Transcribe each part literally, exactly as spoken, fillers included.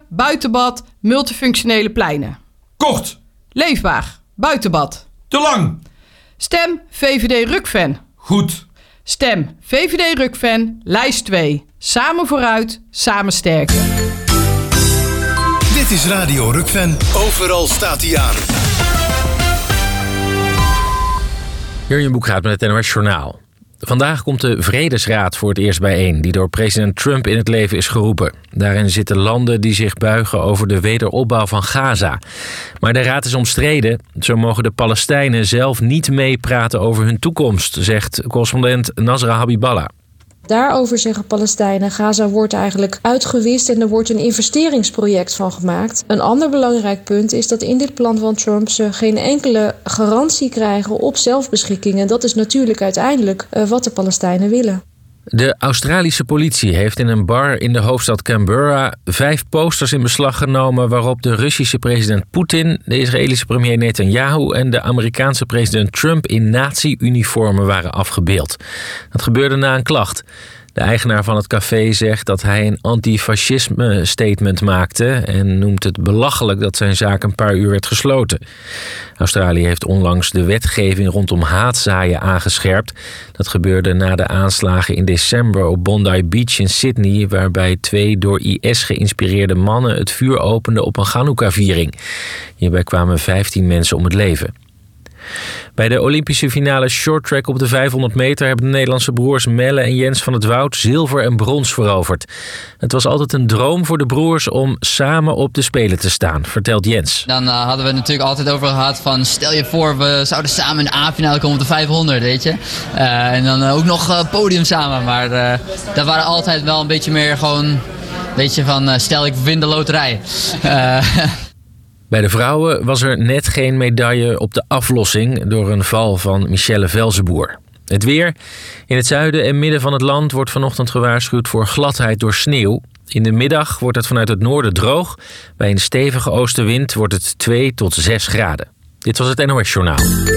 buitenbad, multifunctionele pleinen. Kort. Leefbaar, buitenbad. Te lang. Stem V V D Rukven. Goed. Stem V V D Rukven, lijst twee. Samen vooruit, samen sterker. Dit is Radio Rukven. Overal staat hij aan. Jurjen Boekraat met het N O S Journaal. Vandaag komt de Vredesraad voor het eerst bijeen, die door president Trump in het leven is geroepen. Daarin zitten landen die zich buigen over de wederopbouw van Gaza. Maar de raad is omstreden. Zo mogen de Palestijnen zelf niet meepraten over hun toekomst, zegt correspondent Nasra Habiballah. Daarover zeggen Palestijnen, Gaza wordt eigenlijk uitgewist en er wordt een investeringsproject van gemaakt. Een ander belangrijk punt is dat in dit plan van Trump ze geen enkele garantie krijgen op zelfbeschikking. En dat is natuurlijk uiteindelijk uh, wat de Palestijnen willen. De Australische politie heeft in een bar in de hoofdstad Canberra vijf posters in beslag genomen waarop de Russische president Poetin, de Israëlische premier Netanyahu en de Amerikaanse president Trump in nazi-uniformen waren afgebeeld. Dat gebeurde na een klacht. De eigenaar van het café zegt dat hij een antifascisme-statement maakte en noemt het belachelijk dat zijn zaak een paar uur werd gesloten. Australië heeft onlangs de wetgeving rondom haatzaaien aangescherpt. Dat gebeurde na de aanslagen in december op Bondi Beach in Sydney, waarbij twee door I S geïnspireerde mannen het vuur openden op een Chanukka-viering. Hierbij kwamen vijftien mensen om het leven. Bij de Olympische finale shorttrack op de vijfhonderd meter hebben de Nederlandse broers Melle en Jens van het Woud zilver en brons veroverd. Het was altijd een droom voor de broers om samen op de Spelen te staan, vertelt Jens. Dan uh, hadden we het natuurlijk altijd over gehad van stel je voor we zouden samen in de A-finale komen op de vijfhonderd, weet je. Uh, en dan uh, ook nog uh, podium samen, maar uh, dat waren altijd wel een beetje meer gewoon, weet je, van uh, stel ik win de loterij. Uh, Bij de vrouwen was er net geen medaille op de aflossing door een val van Michelle Velzenboer. Het weer. In het zuiden en midden van het land wordt vanochtend gewaarschuwd voor gladheid door sneeuw. In de middag wordt het vanuit het noorden droog. Bij een stevige oostenwind wordt het twee tot zes graden. Dit was het N O S Journaal.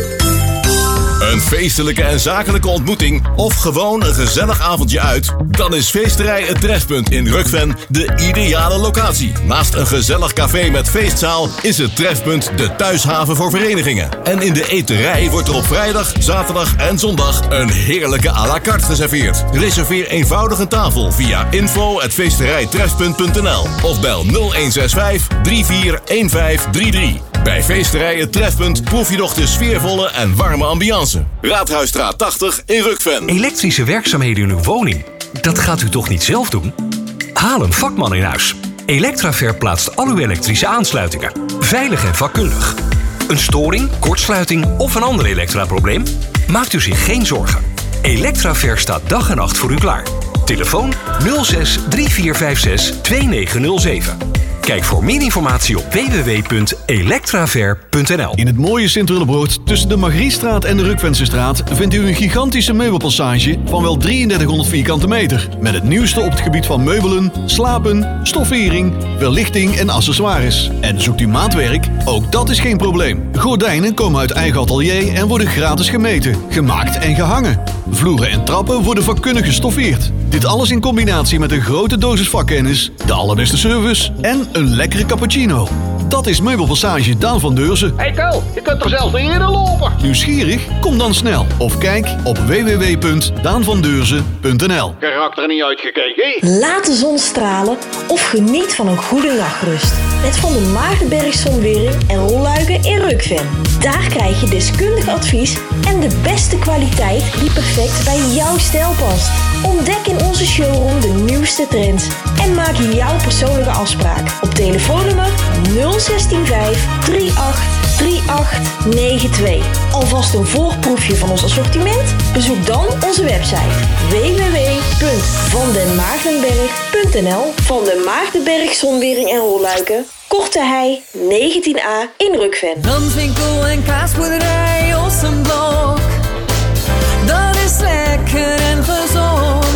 Een feestelijke en zakelijke ontmoeting of gewoon een gezellig avondje uit? Dan is Feesterij Het Trefpunt in Rukven de ideale locatie. Naast een gezellig café met feestzaal is Het Trefpunt de thuishaven voor verenigingen. En in de eterij wordt er op vrijdag, zaterdag en zondag een heerlijke à la carte geserveerd. Reserveer eenvoudig een tafel via info at feesterijtrefpunt punt n l of bel nul een zes vijf drie vier een vijf drie drie. Bij Feesterij Het Trefpunt proef je nog de sfeervolle en warme ambiance. Raadhuisstraat tachtig in Rukven. Elektrische werkzaamheden in uw woning? Dat gaat u toch niet zelf doen? Haal een vakman in huis. Electraver plaatst al uw elektrische aansluitingen. Veilig en vakkundig. Een storing, kortsluiting of een ander elektraprobleem? Maakt u zich geen zorgen. Electraver staat dag en nacht voor u klaar. Telefoon nul zes drie vier vijf zes twee negen nul zeven. Kijk voor meer informatie op w w w punt electraver punt n l. In het mooie Sint-Willebroord tussen de Margriestraat en de Rukvensestraat vindt u een gigantische meubelpassage van wel drieëndertighonderd vierkante meter. Met het nieuwste op het gebied van meubelen, slapen, stoffering, verlichting en accessoires. En zoekt u maatwerk? Ook dat is geen probleem. Gordijnen komen uit eigen atelier en worden gratis gemeten, gemaakt en gehangen. Vloeren en trappen worden vakkundig gestoffeerd. Dit alles in combinatie met een grote dosis vakkennis, de allerbeste service en een lekkere cappuccino. Dat is Meubelpassage Daan van Deurzen. Hey Ko, je kunt er zelfs niet in lopen. Nieuwsgierig? Kom dan snel. Of kijk op w w w punt daan van deurzen punt n l. Karakter niet uitgekeken. Laat de zon stralen of geniet van een goede nachtrust. Met Van den Maartenberg Zonwering en Rolluiken in Rukven. Daar krijg je deskundig advies en de beste kwaliteit die perfect bij jouw stijl past. Ontdek in onze showroom de nieuwste trends en maak jouw persoonlijke afspraak op telefoonnummer nul zestien vijf drie acht drie acht negen twee. Alvast een voorproefje van ons assortiment? Bezoek dan onze website w w w punt van den maartenberg punt n l. Van den Maartenberg Zonwering en Rolluiken, Korte Hei negentien a in Rukven. Danswinkel en kaasboerderij Ossenblok. Dat is lekker en gezond. Waar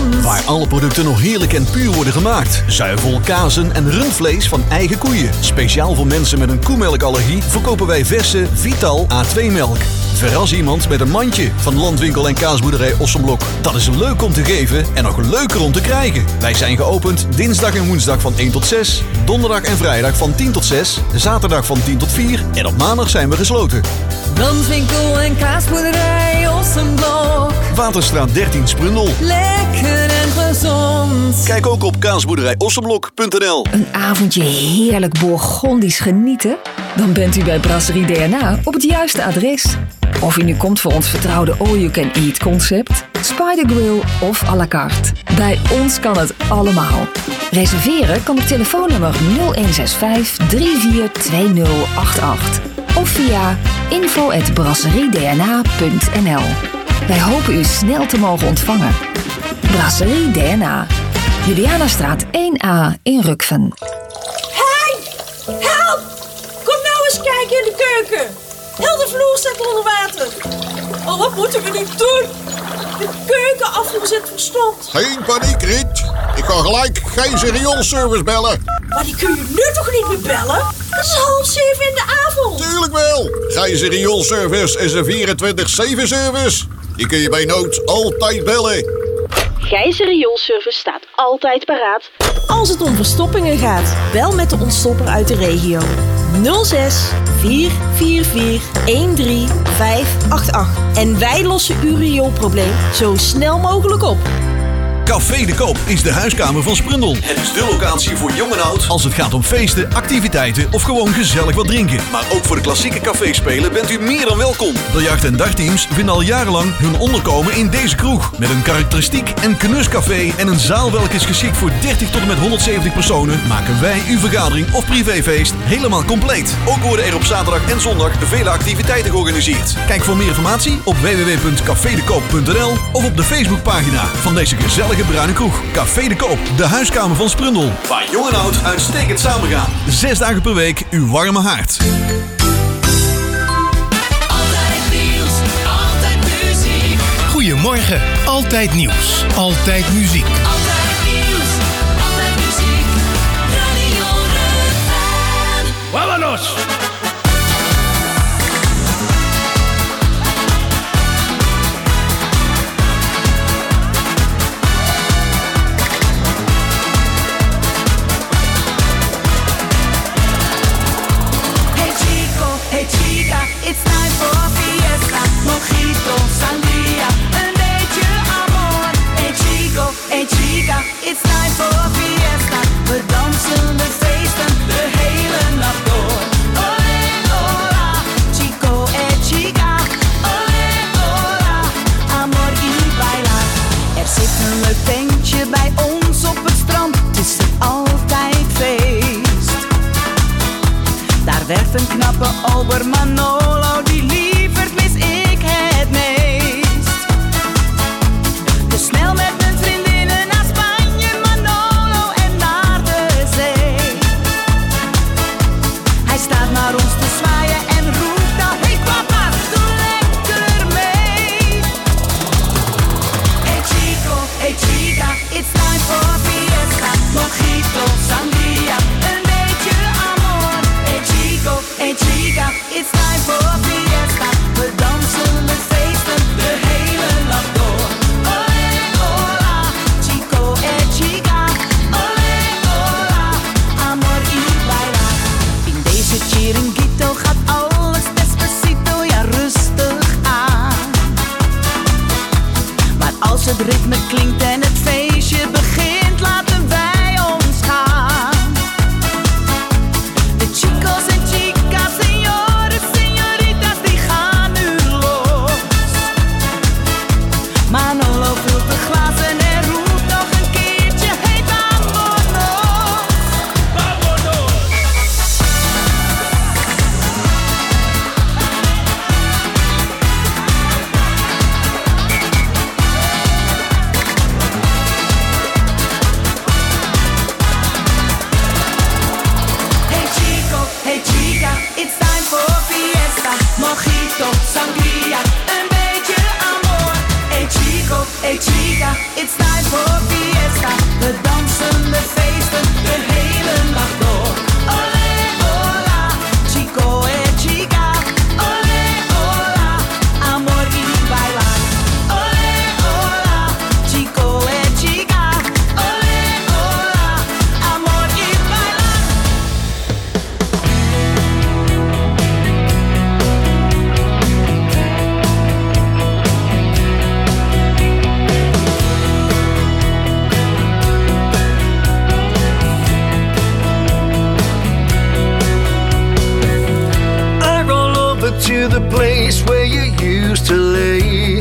alle producten nog heerlijk en puur worden gemaakt. Zuivel, kazen en rundvlees van eigen koeien. Speciaal voor mensen met een koemelkallergie verkopen wij verse Vital A twee melk. Verras iemand met een mandje van Landwinkel en Kaasboerderij Ossenblok. Dat is leuk om te geven en nog leuker om te krijgen. Wij zijn geopend dinsdag en woensdag van één tot zes, donderdag en vrijdag van tien tot zes, zaterdag van tien tot vier en op maandag zijn we gesloten. Landwinkel en Kaasboerderij Ossenblok. Waterstraat dertien Sprundel. Lekker en gezond. Kijk ook op kaasboerderij ossenblok punt n l. Een avondje heerlijk Bourgondisch genieten? Dan bent u bij Brasserie D N A op het juiste adres. Of u nu komt voor ons vertrouwde all-you-can-eat concept, Spider Grill of à la carte. Bij ons kan het allemaal. Reserveren kan op telefoonnummer nul een zes vijf drie vier twee nul acht acht of via info at brasserie d n a punt n l. Wij hopen u snel te mogen ontvangen. Brasserie D N A, Julianastraat één A in Rukven. Hey! Help! Kom nou eens kijken in de keuken. Heel de vloer staat onder water. Oh, wat moeten we nu doen? De keuken afgezet verstomd. Geen paniek, Riet. Ik ga gelijk Gijzer rioolservice bellen. Maar die kun je nu toch niet meer bellen? Het is half zeven in de avond. Tuurlijk wel. Gijzer rioolservice is een vierentwintig zeven service. Die kun je bij nood altijd bellen. Gijzer rioolservice staat altijd paraat als het om verstoppingen gaat. Bel met de ontstopper uit de regio. nul zes vier vier vier een drie vijf acht acht. En wij lossen uw rioolprobleem zo snel mogelijk op. Café de Koop is de huiskamer van Sprundel. Het is de locatie voor jong en oud als het gaat om feesten, activiteiten of gewoon gezellig wat drinken. Maar ook voor de klassieke caféspelen bent u meer dan welkom. Biljart- en dagteams vinden al jarenlang hun onderkomen in deze kroeg. Met een karakteristiek en knuscafé en een zaal welke is geschikt voor dertig tot en met honderdzeventig personen, maken wij uw vergadering of privéfeest helemaal compleet. Ook worden er op zaterdag en zondag vele activiteiten georganiseerd. Kijk voor meer informatie op w w w punt café de koop punt n l of op de Facebookpagina van deze gezellige bruine kroeg. Café de Koop, de huiskamer van Sprundel. Waar jong en oud uitstekend samengaan. Zes dagen per week uw warme haard. Altijd nieuws, altijd muziek. Goedemorgen, altijd nieuws, altijd muziek. Altijd nieuws, altijd muziek. Radio Rukven. Vámonos! It's time for a fiesta, mojito, sangria, een beetje amor. Hey chico, hey chica, it's time for a fiesta. We dansen, we feesten, de hele nacht door. Ole, hola, chico, hey chica, ole, hola, amor y bailar. Er zit een leuk tentje bij ons op het strand, het is er altijd feest. Daar werkt een knappe ober Manolo, die lieverd mis ik het meest. Dus snel met mijn vriendinnen naar Spanje, Manolo, en naar de zee. Hij staat naar ons te zwaaien en roept al, hey papa, doe lekker mee. Hey chico, hey chica, it's time for a fiesta, mojito, sangria, een beetje amor. Hey chico, hey chica, it's time for a fiesta. We dansen, we feesten, to the place where you used to lay.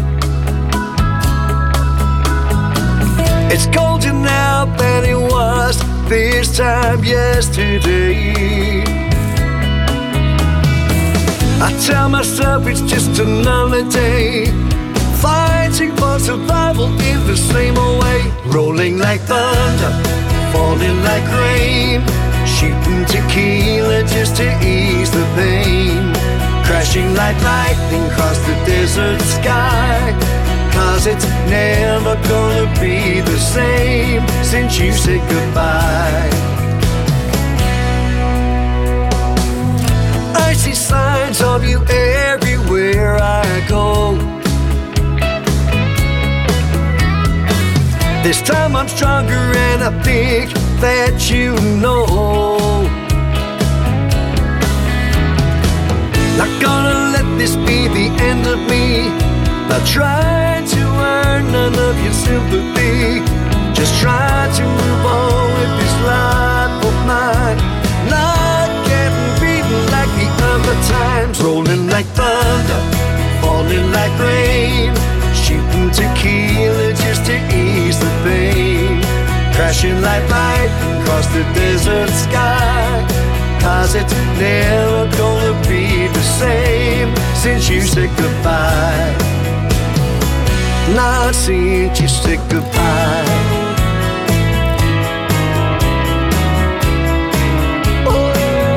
It's colder now than it was this time yesterday. I tell myself it's just another day, fighting for survival in the same old way. Rolling like thunder, falling like rain, shooting tequila just to ease the pain. Crashing like lightning across the desert sky, cause it's never gonna be the same since you said goodbye. I see signs of you everywhere I go. This time I'm stronger and I think that you know. Not gonna let this be the end of me, not try to earn none of your sympathy. Just try to move on with this life of mine. Not getting beaten like the other times. Rolling like thunder, falling like rain, shooting tequila just to ease the pain. Crashing like lightning across the desert sky, cause it's never gonna be the same since you said goodbye. Not since you said goodbye. Oh.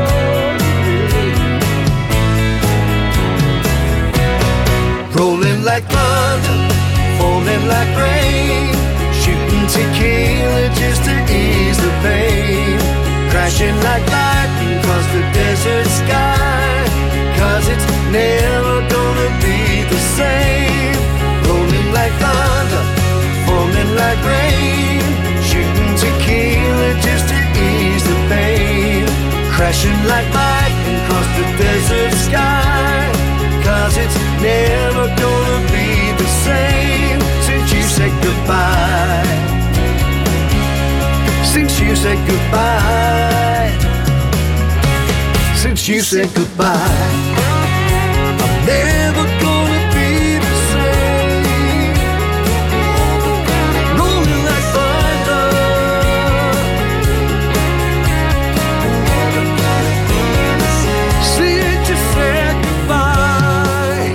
Rolling like thunder, falling like rain, shooting tequila just to ease the pain. Crashing like lightning across the desert sky, cause it's never gonna be the same. Rolling like thunder, falling like rain, shooting tequila just to ease the pain. Crashing like lightning across the desert sky, cause it's never gonna be the same since you said goodbye. Since you said goodbye, since you said goodbye, I'm never gonna be the same. Rolling like thunder, since you said goodbye.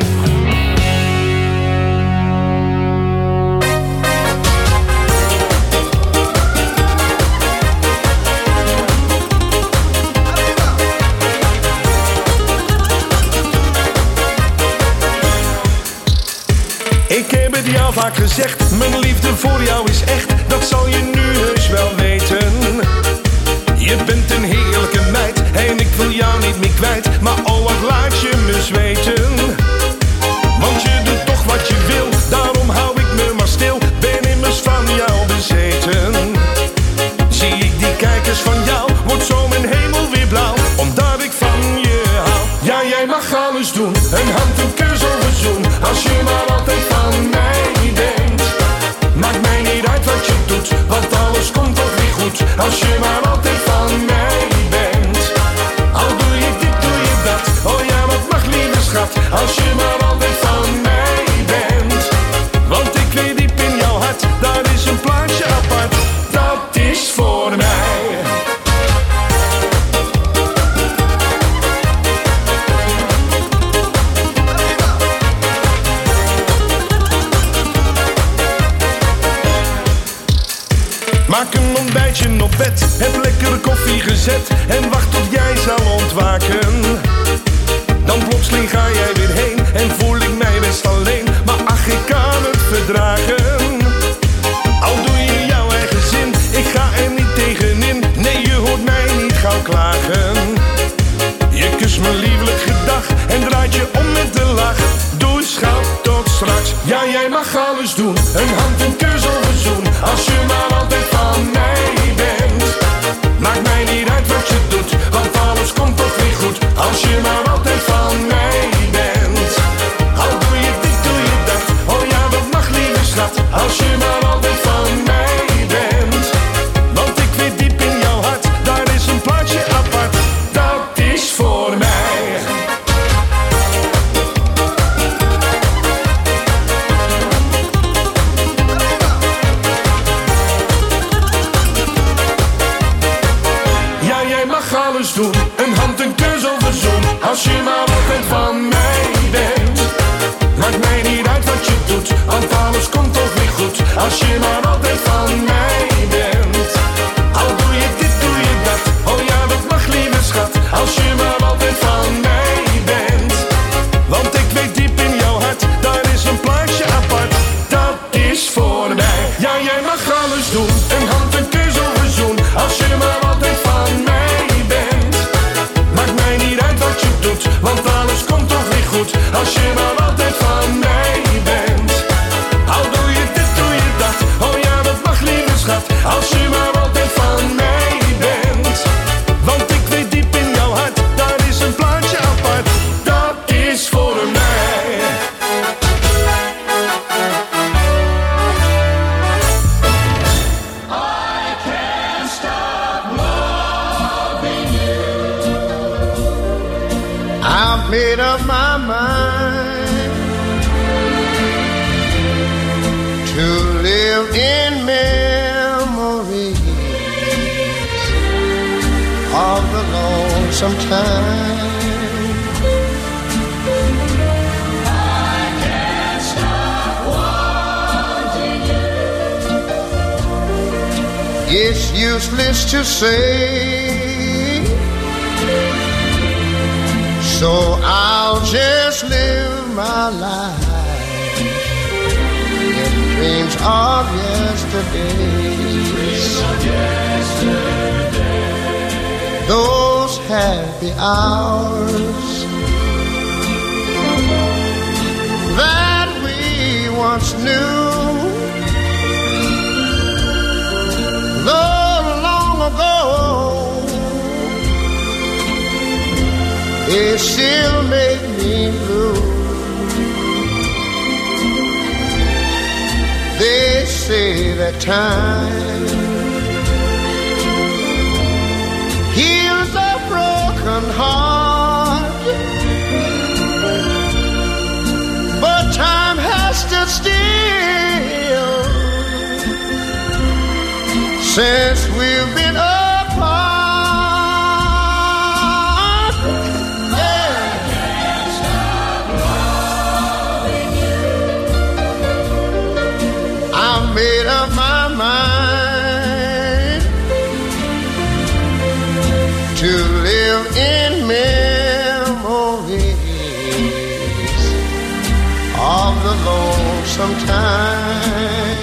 Ik heb het jou vaak gezegd, mijn liefde voor jou is echt, dat zal je nu heus wel weten. Je bent een heerlijke meid en ik wil jou niet meer kwijt, maar oh wat laat je me zweten. Want je doet toch wat je wil, daarom hou ik me maar stil, ben immers van jou bezeten. Zie ik die kijkers van jou, wordt zo mijn hemel weer blauw, omdat ik van je hou. Ja, jij mag alles doen, een hand, een kus of een zoen, als je maar altijd van mij bent. Maakt mij niet uit wat je doet, want alles komt toch weer goed, als je maar altijd van mij bent. Al doe je dit, doe je dat, oh ja, wat mag lieve schat, als je maar altijd van mij bent. Want ik weet diep in jouw hart, daar is een plaatsje apart, dat is voor mij. Maak een ontbijtje op bed, heb lekkere koffie gezet en wacht tot jij zal ontwaken. Dan plotseling ga jij weer heen en voel ik mij best alleen, maar ach, ik kan het verdragen. Al doe je jouw eigen zin, ik ga er niet tegenin, nee je hoort mij niet gauw klagen. Je kust me lieflijk gedag en draait je om met de lach. Doe schat tot straks, ja jij mag alles doen, een hand, een kus of een zoen, als je maar altijd van mij bent. Maakt mij niet uit wat je doet, want alles komt toch weer goed, als je maar altijd van mij bent. Al doe je dit, doe je dat, oh ja wat mag lieve schat, als je maar altijd van mij bent. Want ik weet diep in jouw hart, daar is een plaatsje apart, dat is voor mij. mag alles doen, een hand, een kus of een zoen. Als je maar altijd van mij bent. Maakt mij niet uit wat je doet, want alles komt toch weer goed. Als je maar altijd van mij bent. Al doe je dit, doe je dat, oh ja dat mag lieve schat. Als je maar altijd van mij bent. Want ik weet diep in jouw hart, daar is een plaatsje apart. Dat is voor mij. Ja, jij mag alles doen, een hand, een kus of een zoen. Als je maar altijd van mij bent. Maakt mij niet uit wat je doet, want alles komt toch weer goed. Als je maar altijd van mij bent. Al doe je dit, doe je dat, oh ja dat mag lieve schat. Als je maar altijd van mij bent. Want ik weet diep in jouw hart, daar is een plaatsje apart. Dat is voor mij. I can't stop loving you. I've made up my mind to live in memories of the lonesome time. I can't stop wanting you. It's useless to say, so I'll just live my life in dreams of yesterday. Those happy hours that we once knew, though long ago, they still make me blue. They say that time heals a broken heart, but time has stood still since we've been apart. Made up my mind to live in memories of the lonesome time.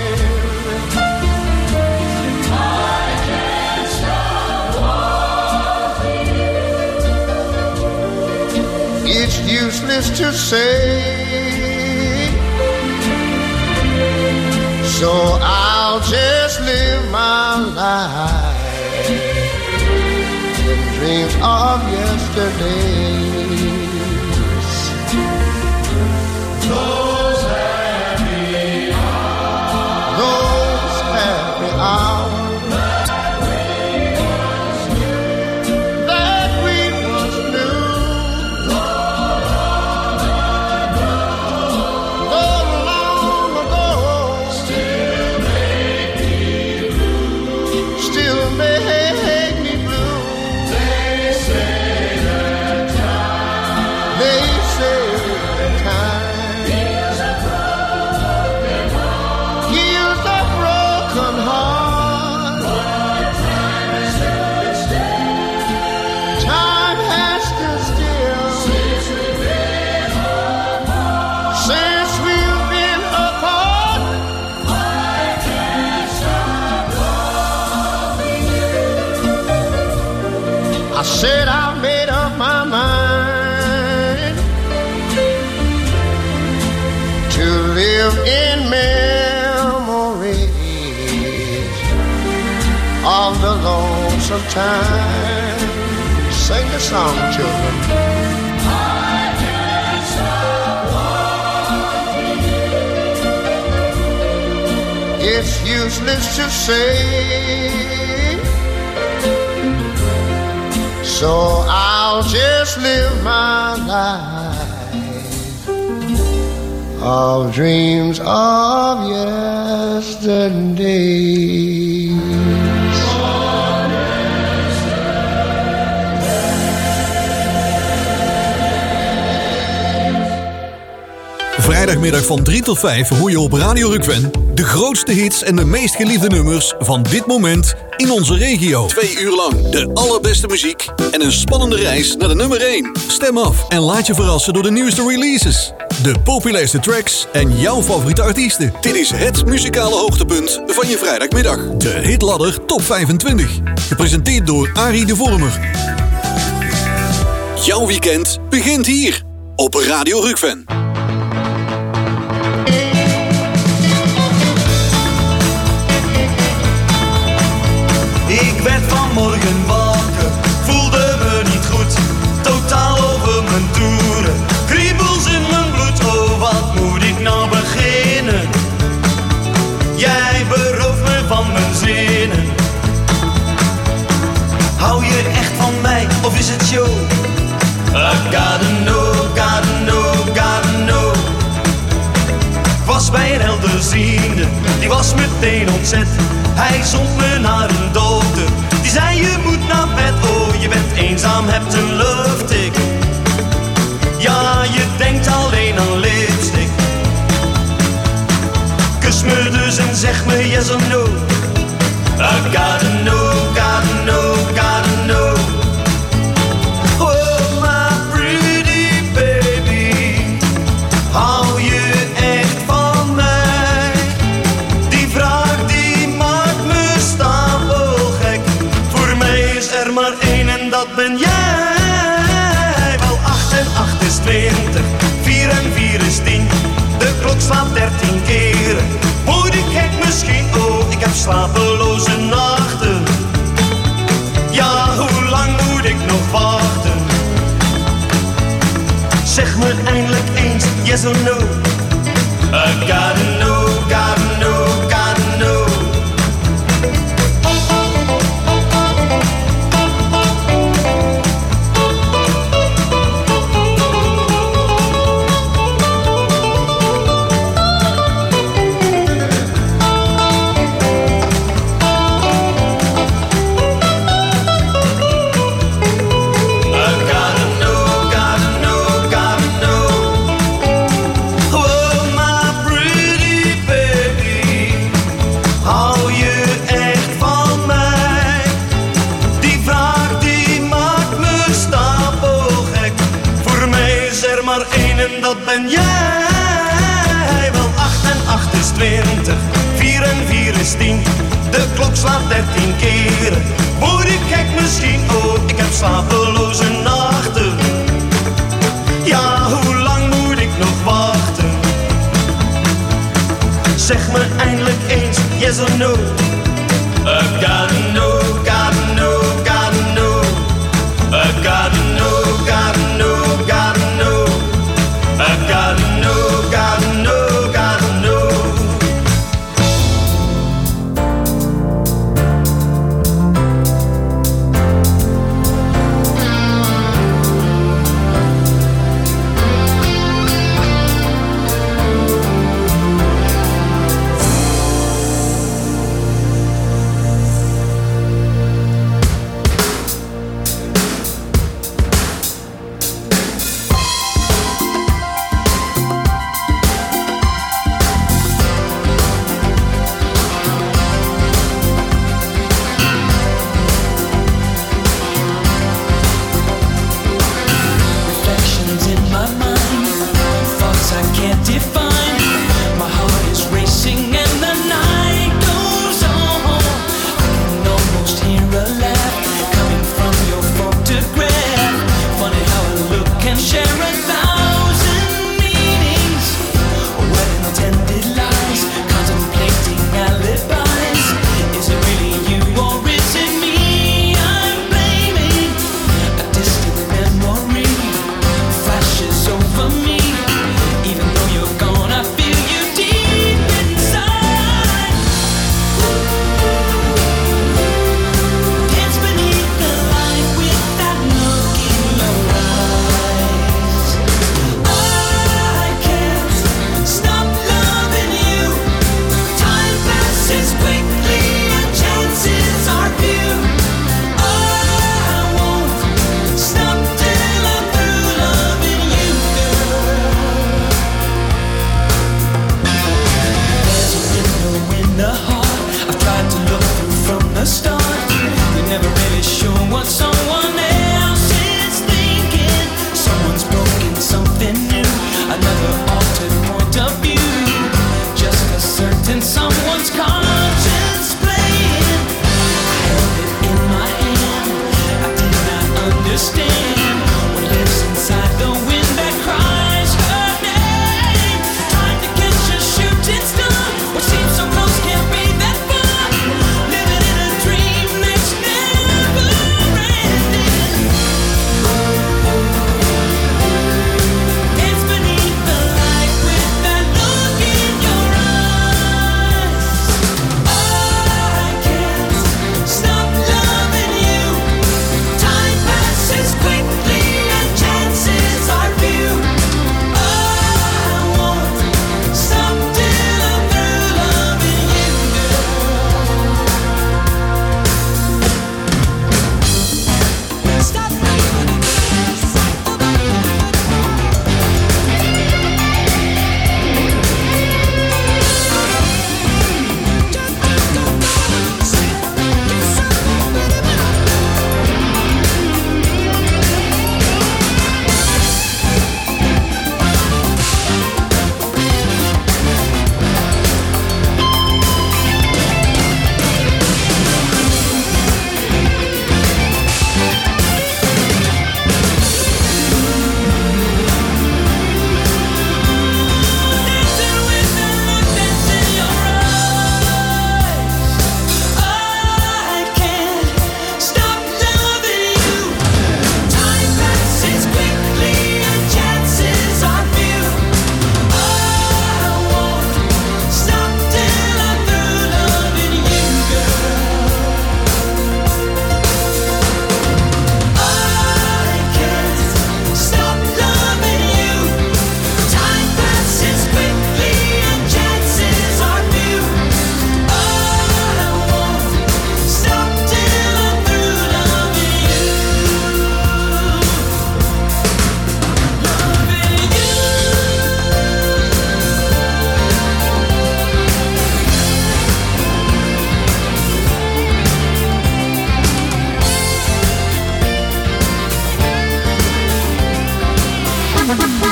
I can't stop wanting you. It's useless to say, so I'll just live my life in dreams of yesterdays. Those happy hours, those happy hours that we once knew, though long ago, still make me blue. Still make me blue. They say that time, they say that time heals a broken heart, heals a broken heart. But time has stood still, time has stood still since we've been apart. Since we've been apart. I can't stop loving you. I said I made up my mind to live in memories of the lonesome time. Sing the song, children. I can't stop wanting you. It's useless to say, so I'll just live my life of dreams of yesterday. vrijdagmiddag van drie tot vijf hoor je op Radio Rukven de grootste hits en de meest geliefde nummers van dit moment in onze regio. Twee uur lang de allerbeste muziek en een spannende reis naar de nummer één. Stem af en laat je verrassen door de nieuwste releases, de populairste tracks en jouw favoriete artiesten. Dit is het muzikale hoogtepunt van je vrijdagmiddag. De Hitladder Top vijfentwintig. Gepresenteerd door Arie de Vormer. Jouw weekend begint hier op Radio Rukven. Ik werd vanmorgen wakker, voelde me niet goed, totaal over mijn toeren. Kriebels in mijn bloed, oh wat moet ik nou beginnen? Jij berooft me van mijn zinnen. Hou je echt van mij, of is het show? I gotta know, gotta know, gotta know. Ik was bij een helderziende, die was meteen ontzet. Hij zond me naar een dokter, die zei je moet naar bed. Oh, je bent eenzaam, hebt een luchttik. Ja, je denkt alleen aan lipstick. Kus me dus en zeg me yes or no. I gotta know, gotta know, gotta know. Oh, my pretty baby, hou je echt van mij? Die vraag die maakt me stapelgek. Voor mij is er maar één en dat ben jij. Wel acht en acht is twintig, vier en vier is tien. De klok slaat dertien keren. Word ik gek misschien? Oh, ik heb slapeloze nachten. Ja, hoe lang moet ik nog wachten? Zeg me eindelijk eens yes or no. I gotta know, gotta know, gotta know. Dat ben jij. Wel acht en acht is twintig, vier en vier is tien. De klok slaat dertien keren. Word ik gek misschien? Oh, ik heb slapeloze nachten. Ja, hoe lang moet ik nog wachten? Zeg me eindelijk eens yes or no. I gotta know, gotta know, gotta know. I gotta know, gotta know, gotta know. I gotta know, gotta know, gotta know.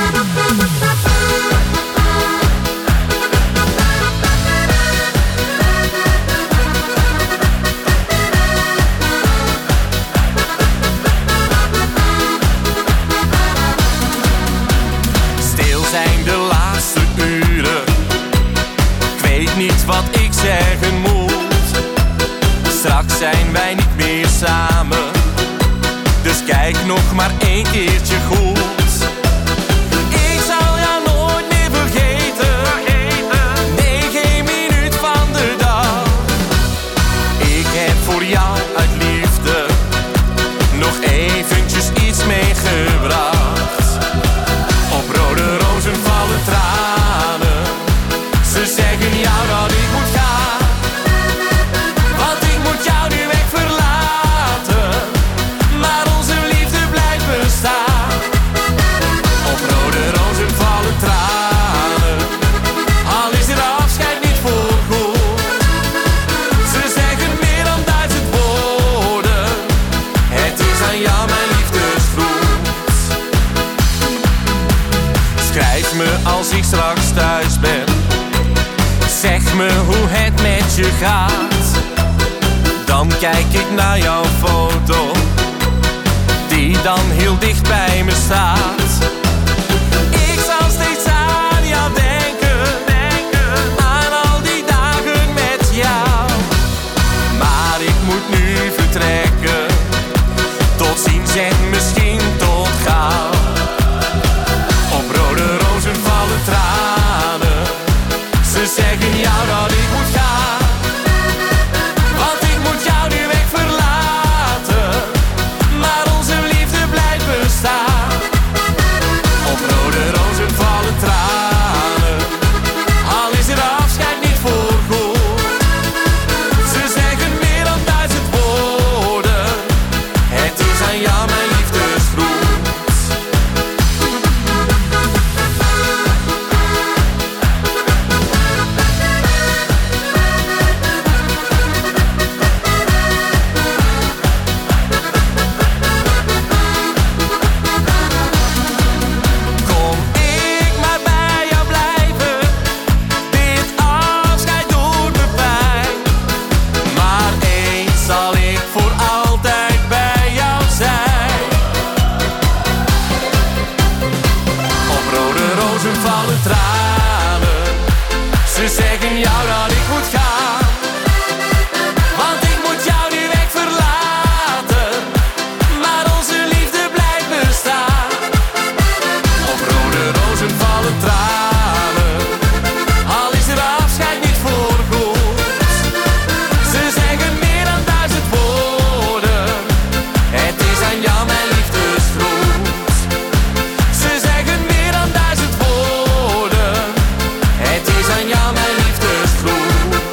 Stil zijn de laatste uren. Ik weet niet wat ik zeggen moet. Straks zijn wij niet meer samen. Dus kijk nog maar één keertje goed. Ik zal jou nooit meer vergeten. Nee, geen minuut van de dag. Ik heb voor jou uit liefde nog eventjes iets meegebracht. Op rode rozen vallen tranen. Ze zeggen jou dat ik moet gaan. Want ik moet jou nu weg verlaten. Maar onze liefde blijft bestaan. Op rode rozen vallen tranen. Al is er afscheid niet voor goed. Ze zeggen meer dan duizend woorden. Het is aan jou mijn liefdesvloed. Schrijf me als ik straks thuis ben. Zeg me hoe het met je gaat. Dan kijk ik naar jouw foto, die dan heel dicht bij me staat. Ik zal steeds aan jou denken, denken, aan al die dagen met jou. Maar ik moet nu vertrekken. Tot ziens en misschien tot gauw. Op rode rozen vallen tranen. Ze zeggen jou dat ik moet gaan. Want ik moet jou nu weg verlaten. Maar onze liefde blijft bestaan. Op rode rozen vallen tranen. Al is er afscheid niet voor goed. Ze zeggen meer dan duizend woorden. Het is aan jou mijn liefdesvloed. Kom ik maar bij jou blijven. Dit afscheid doet me pijn. Maar eens zal ik voor altijd bij jou zijn. Op rode rozen vallen tranen. Ze zeggen jou dat ik moet gaan. Want ik moet jou nu weg verlaten. Maar onze liefde blijft bestaan. Op rode rozen vallen tranen. Al is er afscheid niet voor goed. Ze zeggen meer dan duizend woorden. Het is aan jou mijn liefdesvloed. Ze zeggen meer dan duizend woorden. Het is aan jou mijn liefdesvloed.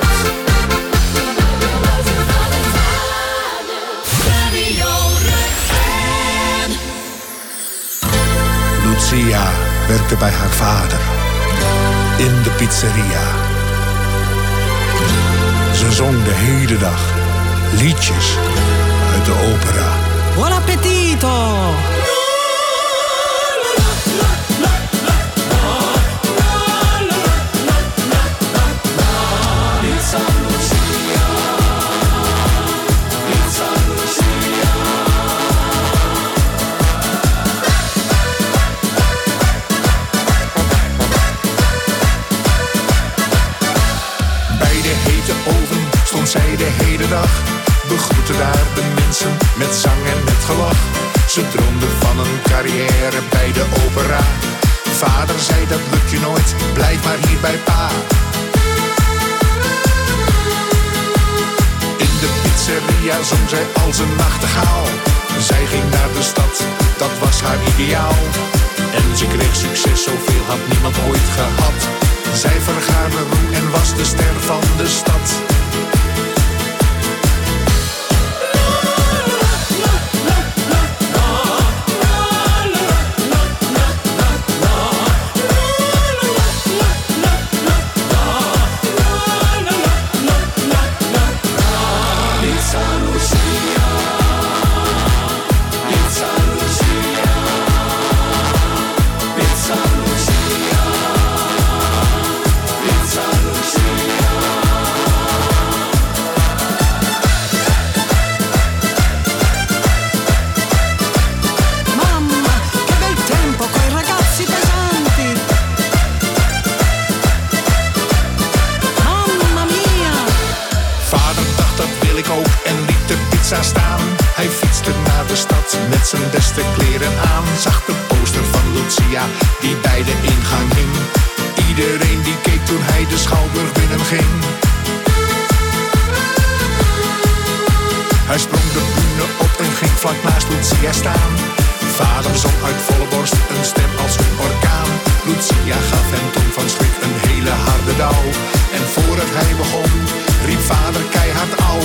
Lucia werkte bij haar vader in de pizzeria. Ze zong de hele dag liedjes uit de opera. Buon appetito! Bij de hete oven stond zij de hele dag. Begroette daar de mensen met zang en met gelach. Ze droomde van een carrière bij de opera. Vader zei dat lukt je nooit, blijf maar hier bij pa. In de pizzeria zong zij als een nachtegaal. Zij ging naar de stad, dat was haar ideaal. En ze kreeg succes, zoveel had niemand ooit gehad. Zij vergaarde roem en was de ster van de stad. Pizza Lucia, Pizza kleren aan. Zag de poster van Lucia die bij de ingang hing. Iedereen die keek toen hij de Schouwburg binnenging. Hij sprong de bühne op en ging vlak naast Lucia staan. Vader zong uit volle borst, een stem als een orkaan. Lucia gaf hem toen van schrik een hele harde douw. En voordat hij begon, riep vader keihard au.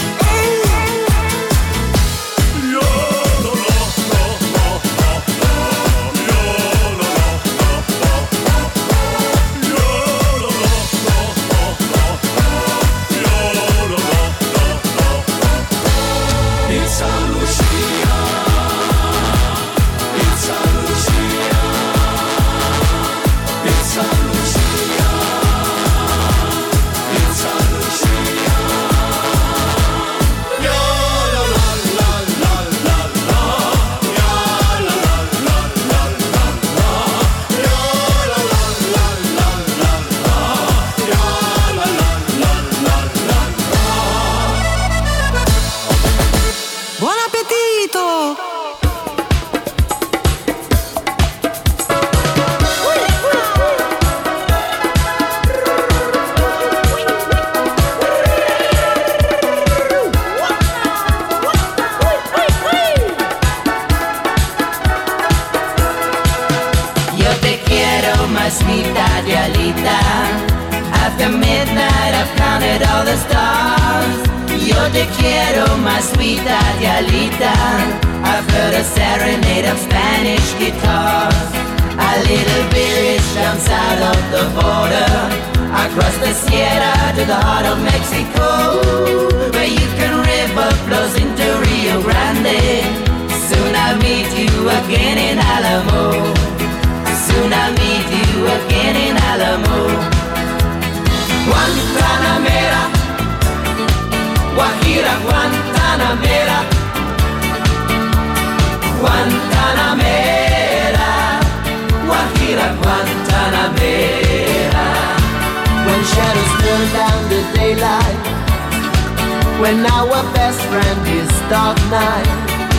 When our best friend is dark night,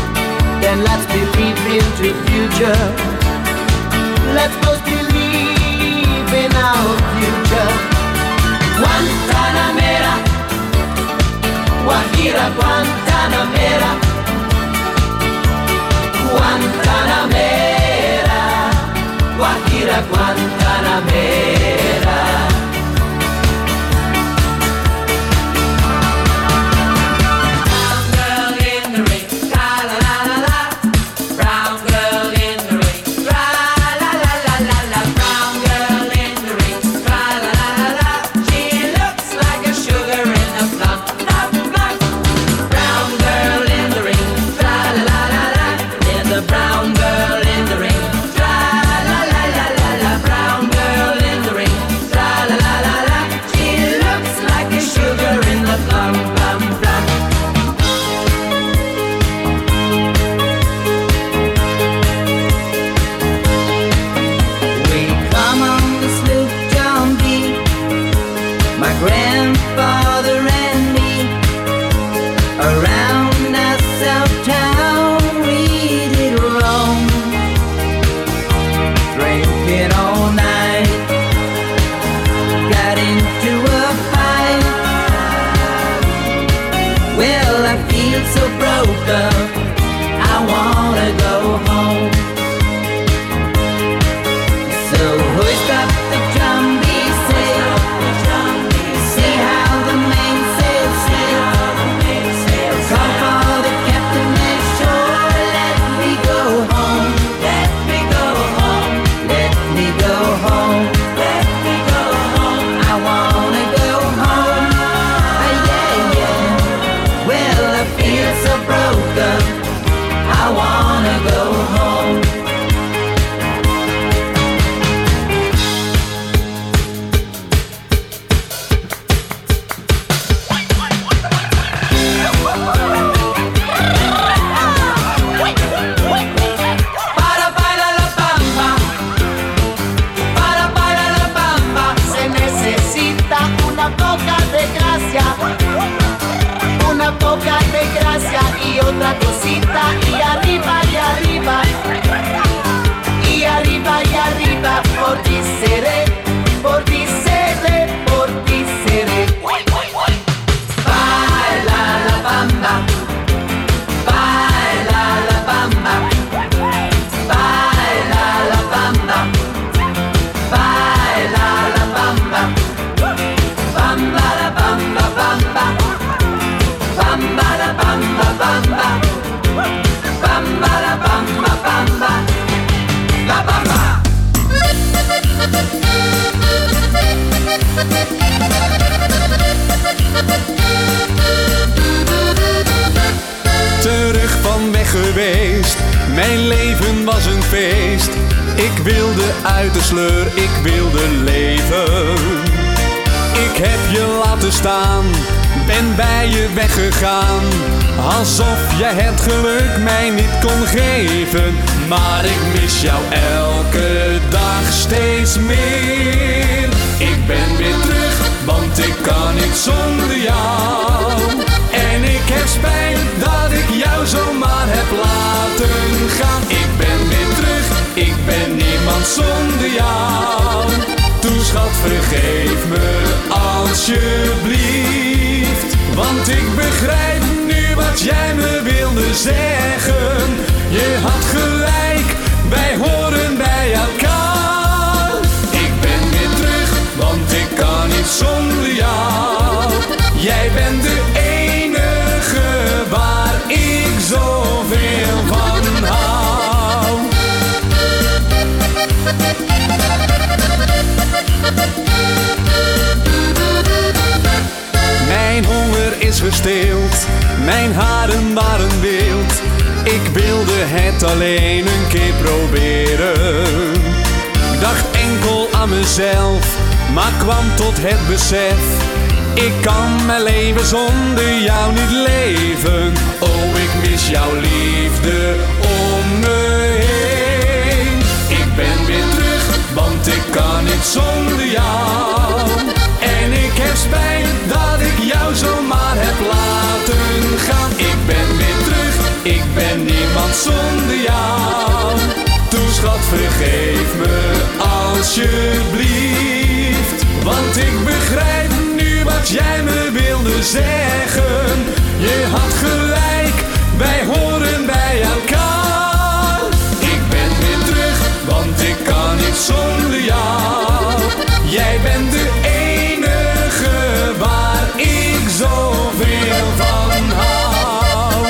then let's believe into future. Let's both believe in our future. Guantanamera, Guajira Guantanamera, Guantanamera, Guajira Guantanamera. In the leven was een feest. Ik wilde uit de sleur, ik wilde leven. Ik heb je laten staan, ben bij je weggegaan. Alsof jij het geluk mij niet kon geven. Maar ik mis jou elke dag steeds meer. Ik ben weer terug, want ik kan niet zonder jou. En ik heb spijt dat ik jou zomaar heb laten gaan. Ik ben weer terug, ik ben niemand zonder jou. Toe schat, vergeef me alsjeblieft. Want ik begrijp nu wat jij me wilde zeggen. Je had gelijk, wij horen bij elkaar. Ik ben weer terug, want ik kan niet zonder jou. Jij bent de enige waar ik zoveel van hou. Mijn honger is gestild, mijn haren waren wild. Ik wilde het alleen een keer proberen. Ik dacht enkel aan mezelf, maar kwam tot het besef. Ik kan mijn leven zonder jou niet leven. Oh, ik mis jouw liefde om me heen. Ik ben weer terug, want ik kan niet zonder jou. En ik heb spijt dat ik jou zomaar heb laten gaan. Ik ben weer terug, ik ben niemand zonder jou. Toe schat, vergeef me alsjeblieft. Want ik begrijp nu wat jij me wilde zeggen. Je had gelijk, wij horen bij elkaar. Ik ben weer terug, want ik kan niet zonder jou. Jij bent de enige waar ik zoveel van hou.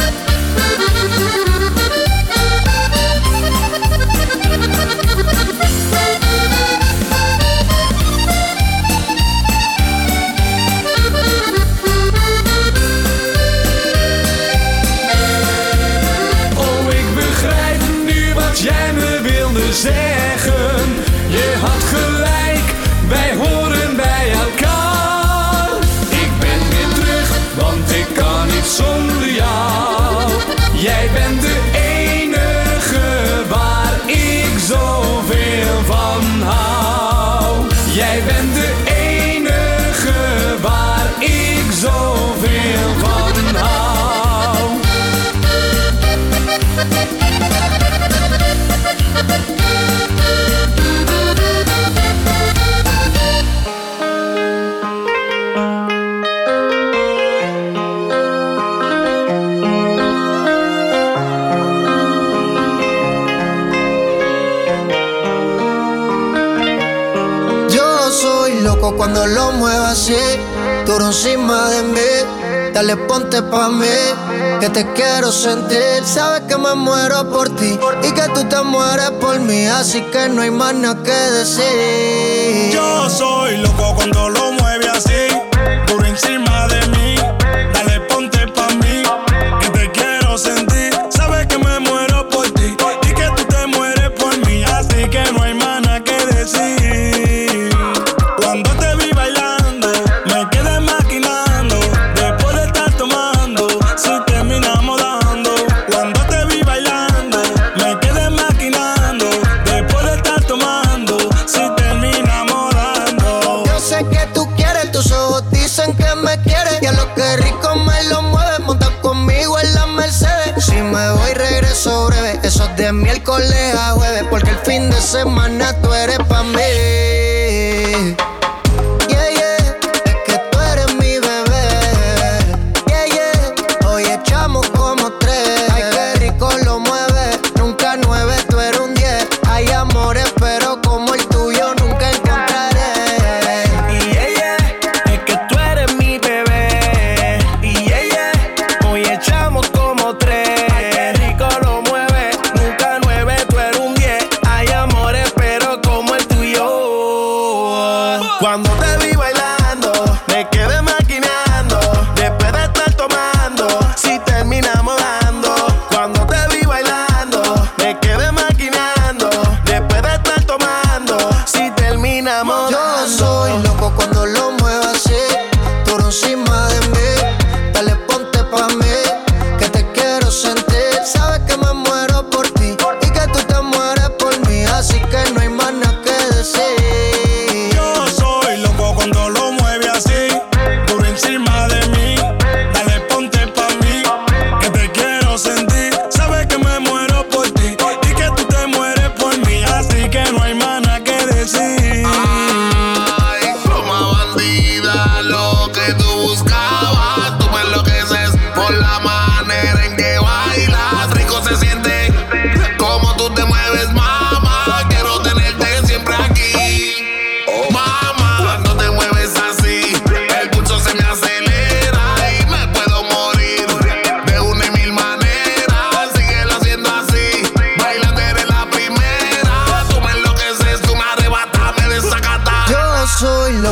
Oh, ik begrijp nu wat jij me wilde zeggen. Je had gelijk, wij horen bij elkaar. Ik ben weer terug, want ik kan niet zonder jou. Jij bent de enige waar ik zoveel van hou. Jij bent de enige waar ik zoveel van hou. Cuando lo muevas así, duro encima de mí, dale ponte pa' mí, que te quiero sentir. Sabes que me muero por ti y que tú te mueres por mí, así que no hay más nada que decir. Yo soy loco cuando lo mueve así, duro encima de mí, dale ponte pa' mí, que te quiero sentir. Sabes que me muero por ti y que tú te mueres por mí, así que no hay más nada que decir. Cuando te vi bailando, me quedé maquinando, después de estar tomando, si terminamos dando. Cuando te vi bailando, me quedé maquinando, después de estar tomando, si terminamos dando. Yo sé que tú quieres, tus ojos dicen que me quieres, y a lo que rico me lo mueves, monta conmigo en la Mercedes. Si me voy regreso breve, eso es de miércoles a jueves, porque el fin de semana tú eres pa' mí. Como el tuyo.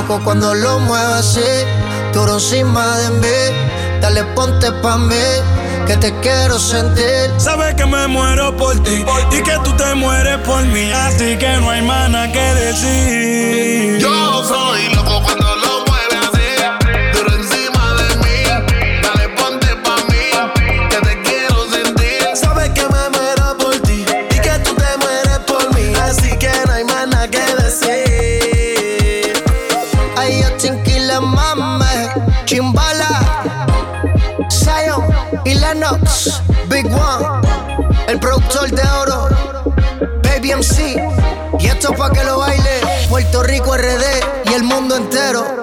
rico cuando lo mueves así, duro encima de mí. Dale, ponte pa' mí, que te quiero sentir. Sabes que me muero por ti y que tú te mueres por mí, así que no hay más nada que decir. Yo soy loco cuando lo mueves así, duro encima de mí. Dale, ponte pa' mí, que te quiero sentir. Sabes que me muero por ti y que tú te mueres por mí, así que no hay más nada que decir. Ay, yo chinquile, mame, chimbala, Zion y Lennox, Big One, el productor de oro, Baby M C. Y esto pa' que lo baile Puerto Rico, R D y el mundo entero.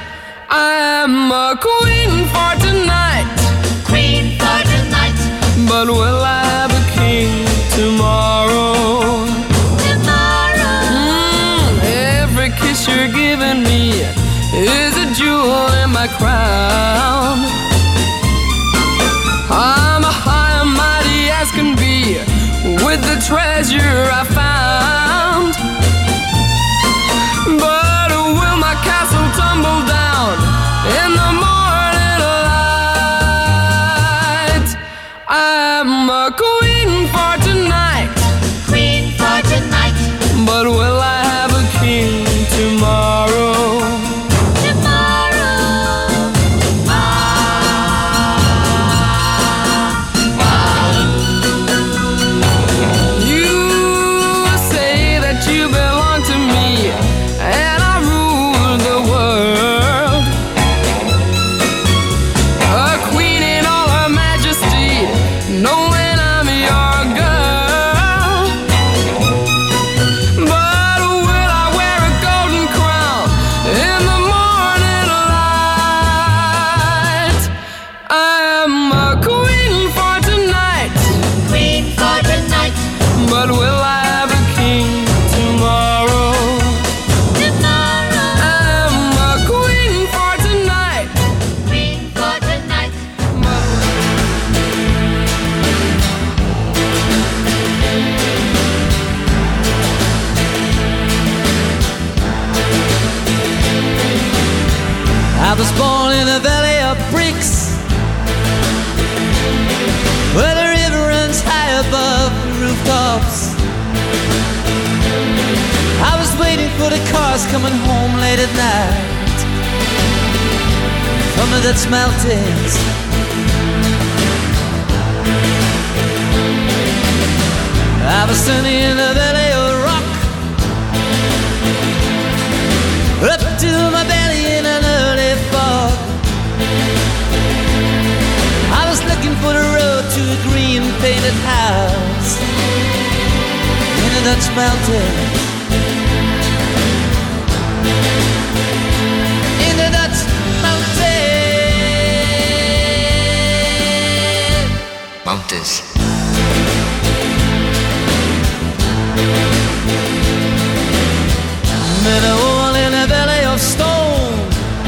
Queen for tonight, jewel in my crown. I'm a high and mighty as can be with the treasure I found. But will my castle tumble down in the morning light? I'm a queen for tonight, queen for tonight. but will I have a king tomorrow? I was born in a valley of bricks, where the river runs high above the rooftops. I was waiting for the cars coming home late at night from the Dutch mountains. I was standing in a valley of rock, up to my belly in an early fog. I was looking for the road to a green painted house in the Dutch mountains. In the Dutch mountains. Mountains. Met a woman in a valley of stone.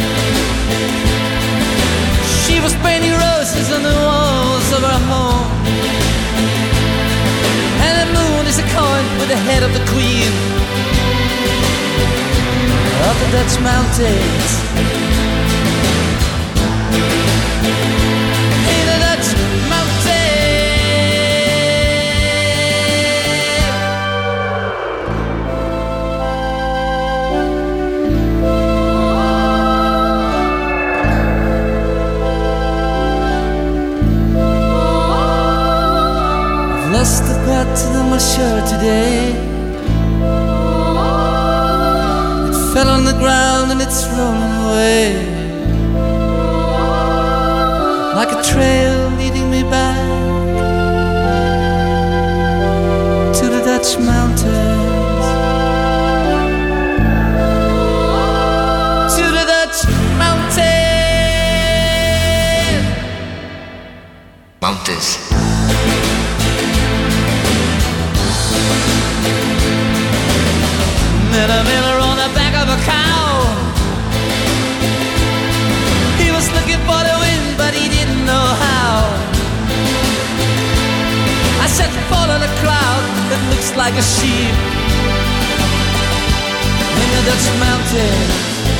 She was painting roses on the walls of her home. And the moon is a coin with the head of the queen of the Dutch mountains. In the Dutch mountains. Lost the pattern of my shirt today. It fell on the ground and it's rolling away, like a trail leading me back to the Dutch mountains. To the Dutch mountains. Mountains. Met a miller on the back of a cow. He was looking for the wind, but he didn't know how. I said, follow the cloud that looks like a sheep in the Dutch mountains.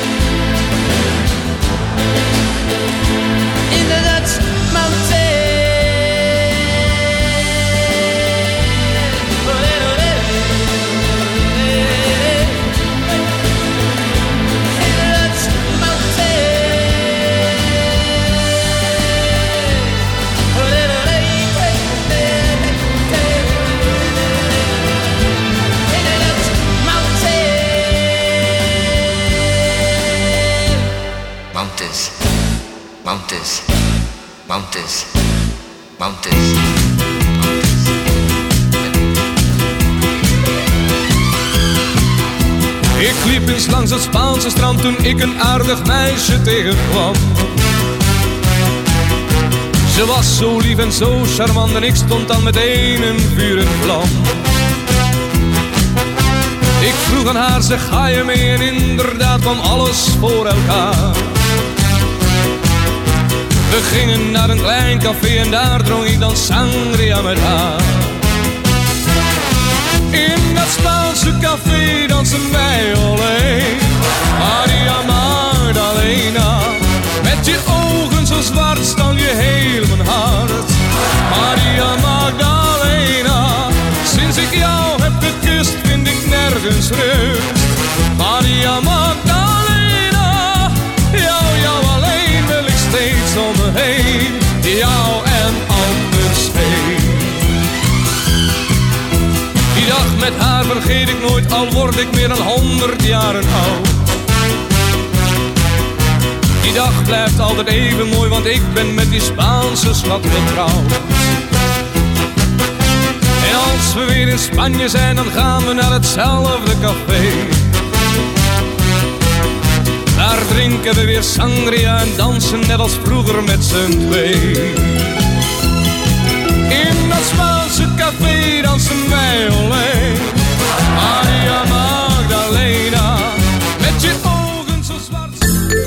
In the Dutch mountains. Mountains, mountains, mountains, mountains. Ik liep eens langs het Spaanse strand toen ik een aardig meisje tegenkwam. Ze was zo lief en zo charmant en ik stond dan meteen in vuur en vlam. Ik vroeg aan haar, zeg ga je mee? En inderdaad kwam alles voor elkaar. We gingen naar een klein café en daar dronk ik dan sangria met haar. In dat Spaanse café dansen wij alleen. Maria Magdalena, met je ogen zo zwart stal je heel mijn hart. Maria Magdalena, sinds ik jou heb gekust vind ik nergens rust. Maria Magdalena, jou, jou alleen wil ik steeds om me heen. Jou en anders heen. Die dag met haar vergeet ik nooit, al word ik meer dan honderd jaren oud. Die dag blijft altijd even mooi, want ik ben met die Spaanse schat getrouwd. En als we weer in Spanje zijn, dan gaan we naar hetzelfde café. Daar drinken we weer sangria en dansen net als vroeger met z'n twee. In dat Spaanse café dansen wij alleen. Maria Magdalena, met je ogen zo zwart.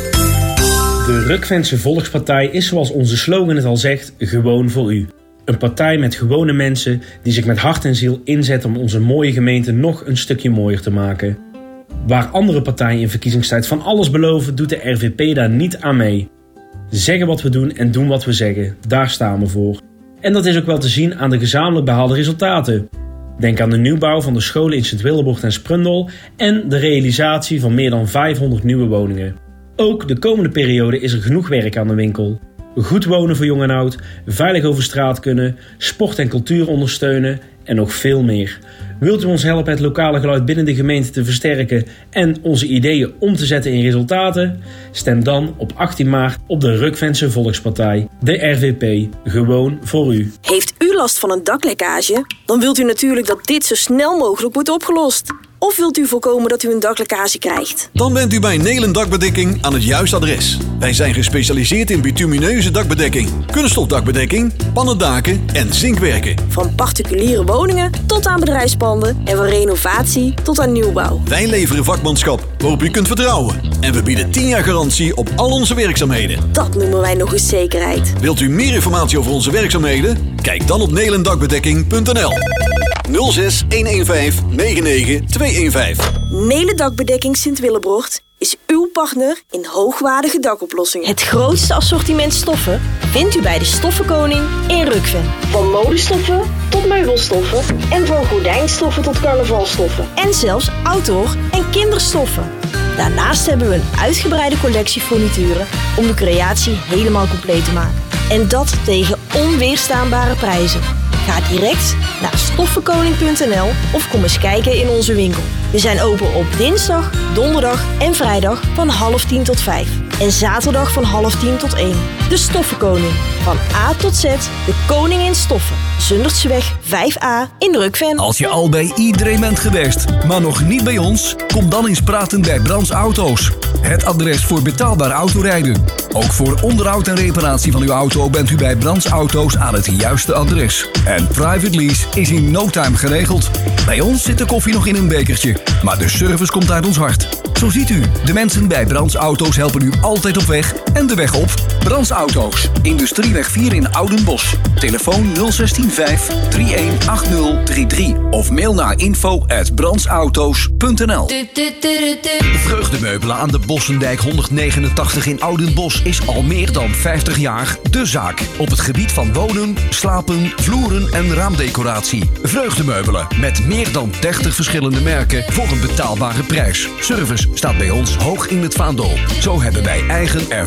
De Rukvense Volkspartij is, zoals onze slogan het al zegt, gewoon voor u. Een partij met gewone mensen die zich met hart en ziel inzetten om onze mooie gemeente nog een stukje mooier te maken. Waar andere partijen in verkiezingstijd van alles beloven, doet de R V P daar niet aan mee. Zeggen wat we doen en doen wat we zeggen, daar staan we voor. En dat is ook wel te zien aan de gezamenlijk behaalde resultaten. Denk aan de nieuwbouw van de scholen in Sint-Willebrocht en Sprundel en de realisatie van meer dan vijfhonderd nieuwe woningen. Ook de komende periode is er genoeg werk aan de winkel. Goed wonen voor jong en oud, veilig over straat kunnen, sport en cultuur ondersteunen en nog veel meer. Wilt u ons helpen het lokale geluid binnen de gemeente te versterken en onze ideeën om te zetten in resultaten? Stem dan op achttien maart op de Rukvense Volkspartij. De R V P, gewoon voor u. Heeft u last van een daklekkage? Dan wilt u natuurlijk dat dit zo snel mogelijk wordt opgelost. Of wilt u voorkomen dat u een daklekkage krijgt? Dan bent u bij Nelen Dakbedekking aan het juiste adres. Wij zijn gespecialiseerd in bitumineuze dakbedekking, kunststofdakbedekking, pannendaken en zinkwerken. Van particuliere woningen tot aan bedrijfspanden en van renovatie tot aan nieuwbouw. Wij leveren vakmanschap waarop u kunt vertrouwen. En we bieden tien jaar garantie op al onze werkzaamheden. Dat noemen wij nog eens zekerheid. Wilt u meer informatie over onze werkzaamheden? Kijk dan op nelendakbedekking punt n l. nul zes een een vijf negen negen twee een vijf. Nelen Dakbedekking Sint-Willebrocht is uw partner in hoogwaardige dakoplossingen. Het grootste assortiment stoffen vindt u bij de Stoffenkoning in Rukven. Van modestoffen tot meubelstoffen en van gordijnstoffen tot carnavalstoffen. En zelfs outdoor- en kinderstoffen. Daarnaast hebben we een uitgebreide collectie furnituren om de creatie helemaal compleet te maken. En dat tegen onweerstaanbare prijzen. Ga direct naar stoffenkoning punt n l of kom eens kijken in onze winkel. We zijn open op dinsdag, donderdag en vrijdag van half tien tot vijf. En zaterdag van half tien tot één. De Stoffenkoning. Van A tot Z, de koning in stoffen. Zundertseweg vijf a in Rukven. Als je al bij iedereen bent geweest, maar nog niet bij ons, kom dan eens praten bij Brands Auto's. Het adres voor betaalbaar autorijden. Ook voor onderhoud en reparatie van uw auto bent u bij Brands Auto's aan het juiste adres. En private lease is in no time geregeld. Bij ons zit de koffie nog in een bekertje, maar de service komt uit ons hart. Zo ziet u, de mensen bij Brands Auto's helpen u altijd op weg en de weg op. Brands Auto's, Industrieweg vier in Oudenbosch. Telefoon nul zes vijf drie een acht nul drie drie of mail naar info at brandsauto's punt n l. Vreugdemeubelen aan de Bossendijk honderdnegenentachtig in Oudenbosch is al meer dan vijftig jaar de zaak. Op het gebied van wonen, slapen, vloeren en raamdecoratie. Vreugdemeubelen met meer dan dertig verschillende merken voor een betaalbare prijs. Service staat bij ons hoog in het vaandel. Zo hebben wij eigen ervaring